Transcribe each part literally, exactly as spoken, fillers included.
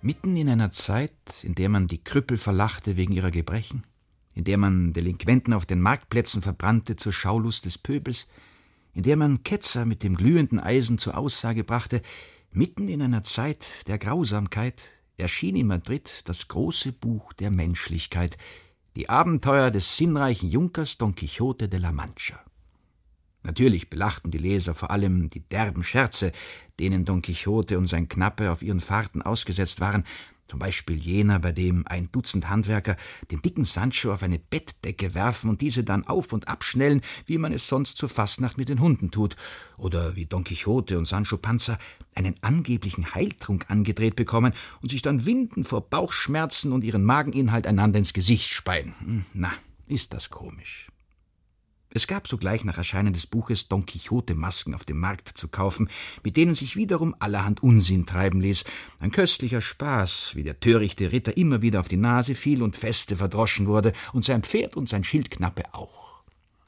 Mitten in einer Zeit, in der man die Krüppel verlachte wegen ihrer Gebrechen, in der man Delinquenten auf den Marktplätzen verbrannte zur Schaulust des Pöbels, in der man Ketzer mit dem glühenden Eisen zur Aussage brachte, mitten in einer Zeit der Grausamkeit erschien in Madrid das große Buch der Menschlichkeit, die Abenteuer des sinnreichen Junkers Don Quixote de la Mancha. Natürlich belachten die Leser vor allem die derben Scherze, denen Don Quixote und sein Knappe auf ihren Fahrten ausgesetzt waren, zum Beispiel jener, bei dem ein Dutzend Handwerker den dicken Sancho auf eine Bettdecke werfen und diese dann auf- und abschnellen, wie man es sonst zur Fastnacht mit den Hunden tut, oder wie Don Quixote und Sancho Panza einen angeblichen Heiltrunk angedreht bekommen und sich dann winden vor Bauchschmerzen und ihren Mageninhalt einander ins Gesicht speien. Na, ist das komisch. Es gab sogleich nach Erscheinen des Buches Don Quixote-Masken auf dem Markt zu kaufen, mit denen sich wiederum allerhand Unsinn treiben ließ. Ein köstlicher Spaß, wie der törichte Ritter immer wieder auf die Nase fiel und feste verdroschen wurde, und sein Pferd und sein Schildknappe auch.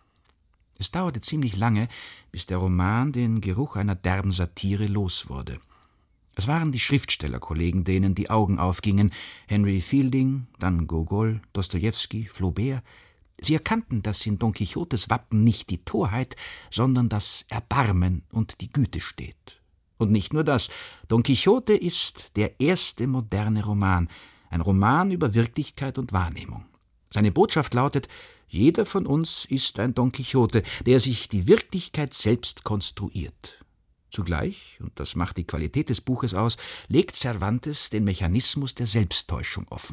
Es dauerte ziemlich lange, bis der Roman den Geruch einer derben Satire los wurde. Es waren die Schriftstellerkollegen, denen die Augen aufgingen, Henry Fielding, dann Gogol, Dostojewski, Flaubert. Sie erkannten, dass in Don Quixotes Wappen nicht die Torheit, sondern das Erbarmen und die Güte steht. Und nicht nur das, Don Quixote ist der erste moderne Roman, ein Roman über Wirklichkeit und Wahrnehmung. Seine Botschaft lautet: Jeder von uns ist ein Don Quixote, der sich die Wirklichkeit selbst konstruiert. Zugleich, und das macht die Qualität des Buches aus, legt Cervantes den Mechanismus der Selbsttäuschung offen.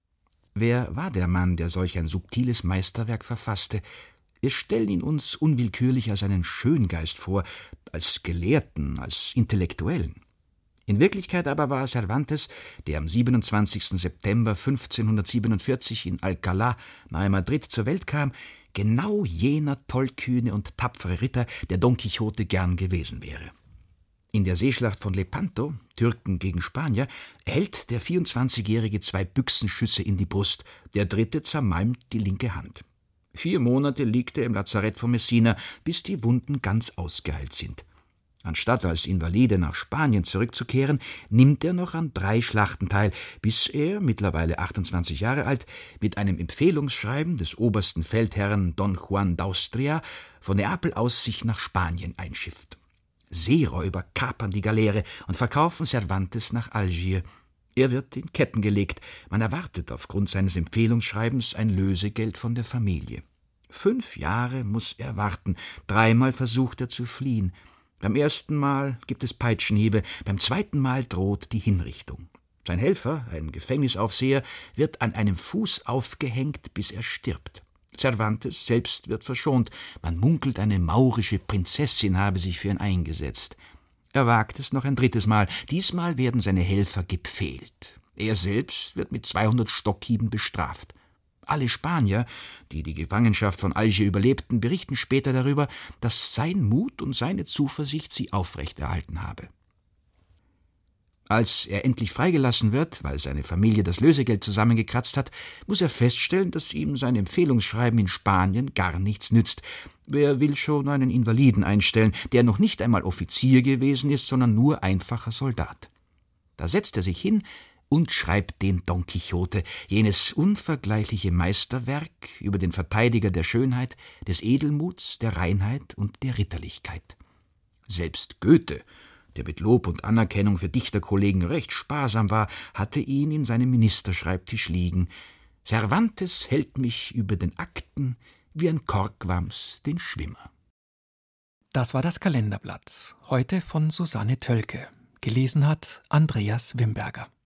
Wer war der Mann, der solch ein subtiles Meisterwerk verfasste? Wir stellen ihn uns unwillkürlich als einen Schöngeist vor, als Gelehrten, als Intellektuellen. In Wirklichkeit aber war Cervantes, der am siebenundzwanzigsten September fünfzehnhundertsiebenundvierzig in Alcalá nahe Madrid zur Welt kam, genau jener tollkühne und tapfere Ritter, der Don Quixote gern gewesen wäre. In der Seeschlacht von Lepanto, Türken gegen Spanier, erhält der vierundzwanzigjährige zwei Büchsenschüsse in die Brust, der dritte zermalmt die linke Hand. Vier Monate liegt er im Lazarett von Messina, bis die Wunden ganz ausgeheilt sind. Anstatt als Invalide nach Spanien zurückzukehren, nimmt er noch an drei Schlachten teil, bis er, mittlerweile achtundzwanzig Jahre alt, mit einem Empfehlungsschreiben des obersten Feldherrn Don Juan d'Austria von Neapel aus sich nach Spanien einschifft. Seeräuber kapern die Galeere und verkaufen Cervantes nach Algier. Er wird in Ketten gelegt. Man erwartet aufgrund seines Empfehlungsschreibens ein Lösegeld von der Familie. Fünf Jahre muss er warten. Dreimal versucht er zu fliehen. Beim ersten Mal gibt es Peitschenhiebe, beim zweiten Mal droht die Hinrichtung. Sein Helfer, ein Gefängnisaufseher, wird an einem Fuß aufgehängt, bis er stirbt. Cervantes selbst wird verschont. Man munkelt, eine maurische Prinzessin habe sich für ihn eingesetzt. Er wagt es noch ein drittes Mal. Diesmal werden seine Helfer gepfählt. Er selbst wird mit zweihundert Stockhieben bestraft. Alle Spanier, die die Gefangenschaft von Algier überlebten, berichten später darüber, dass sein Mut und seine Zuversicht sie aufrechterhalten habe. Als er endlich freigelassen wird, weil seine Familie das Lösegeld zusammengekratzt hat, muss er feststellen, dass ihm sein Empfehlungsschreiben in Spanien gar nichts nützt. Wer will schon einen Invaliden einstellen, der noch nicht einmal Offizier gewesen ist, sondern nur einfacher Soldat? Da setzt er sich hin und schreibt den Don Quixote, jenes unvergleichliche Meisterwerk über den Verteidiger der Schönheit, des Edelmuts, der Reinheit und der Ritterlichkeit. Selbst Goethe, der mit Lob und Anerkennung für Dichterkollegen recht sparsam war, hatte ihn in seinem Ministerschreibtisch liegen. Cervantes hält mich über den Akten wie ein Korkwams den Schwimmer. Das war das Kalenderblatt, heute von Susanne Tölke. Gelesen hat Andreas Wimberger.